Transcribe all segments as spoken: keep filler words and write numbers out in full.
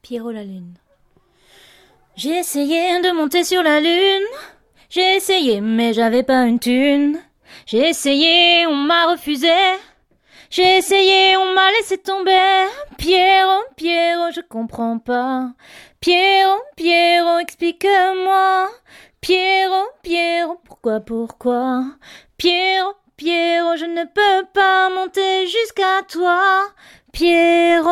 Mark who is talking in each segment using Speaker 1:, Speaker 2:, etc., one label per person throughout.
Speaker 1: Pierrot la Lune. J'ai essayé de monter sur la lune. J'ai essayé mais j'avais pas une thune. J'ai essayé, on m'a refusé. J'ai essayé, on m'a laissé tomber. Pierrot, Pierrot, je comprends pas. Pierrot, Pierrot, explique-moi. Pierrot, Pierrot, pourquoi, pourquoi? Pierrot, Pierrot, je ne peux pas monter jusqu'à toi. Pierrot.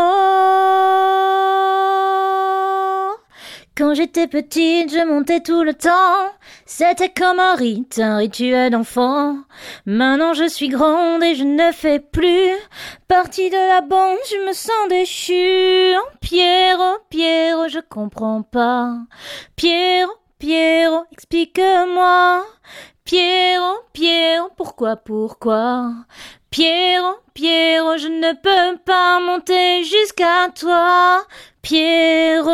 Speaker 1: Quand j'étais petite, je montais tout le temps. C'était comme un rite, un rituel d'enfant. Maintenant je suis grande et je ne fais plus partie de la bande, je me sens déchue. Oh, Pierrot, Pierrot, je comprends pas. Pierrot, Pierrot, explique-moi. Pierrot, Pierrot, pourquoi, pourquoi? Pierrot, Pierrot, je ne peux pas monter jusqu'à toi. Pierrot.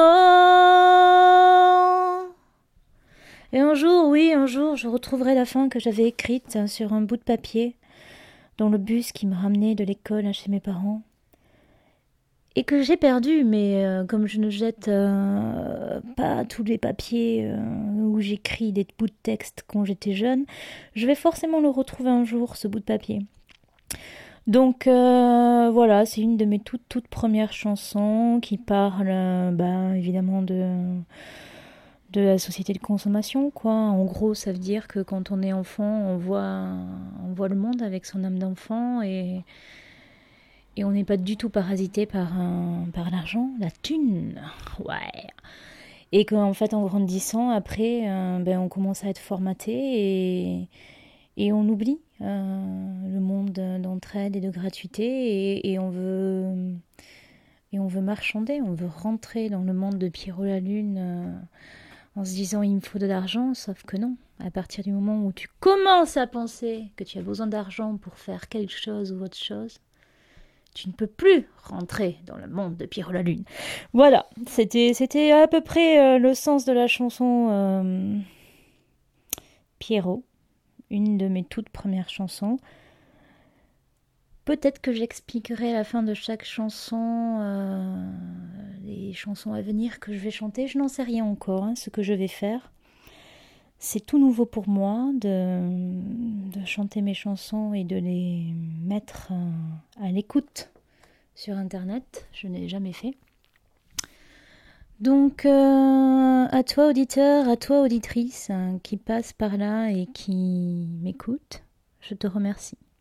Speaker 1: Et un jour, oui, un jour, je retrouverai la fin que j'avais écrite sur un bout de papier dans le bus qui me ramenait de l'école chez mes parents. Et que j'ai perdu, mais euh, comme je ne jette euh, pas tous les papiers euh, où j'écris des bouts de texte quand j'étais jeune, je vais forcément le retrouver un jour, ce bout de papier. Donc euh, voilà, c'est une de mes toutes toutes premières chansons qui parle euh, bah, évidemment de, de la société de consommation, quoi. En gros, ça veut dire que quand on est enfant, on voit, on voit le monde avec son âme d'enfant et... Et on n'est pas du tout parasité par, un, par l'argent, la thune. Ouais. Et qu'en fait, en grandissant, après, euh, ben, on commence à être formaté et, et on oublie euh, le monde d'entraide et de gratuité et, et, on veut, et on veut marchander, on veut rentrer dans le monde de Pierrot la Lune euh, en se disant il me faut de l'argent, sauf que non. À partir du moment où tu commences à penser que tu as besoin d'argent pour faire quelque chose ou autre chose, tu ne peux plus rentrer dans le monde de Pierrot la Lune. Voilà, c'était, c'était à peu près euh, le sens de la chanson euh, Pierrot, une de mes toutes premières chansons. Peut-être que j'expliquerai à la fin de chaque chanson euh, les chansons à venir que je vais chanter. Je n'en sais rien encore, hein, ce que je vais faire. C'est tout nouveau pour moi de, de chanter mes chansons et de les mettre à, à l'écoute sur internet. Je n'ai jamais fait. Donc euh, à toi auditeur, à toi auditrice hein, qui passe par là et qui m'écoute, je te remercie.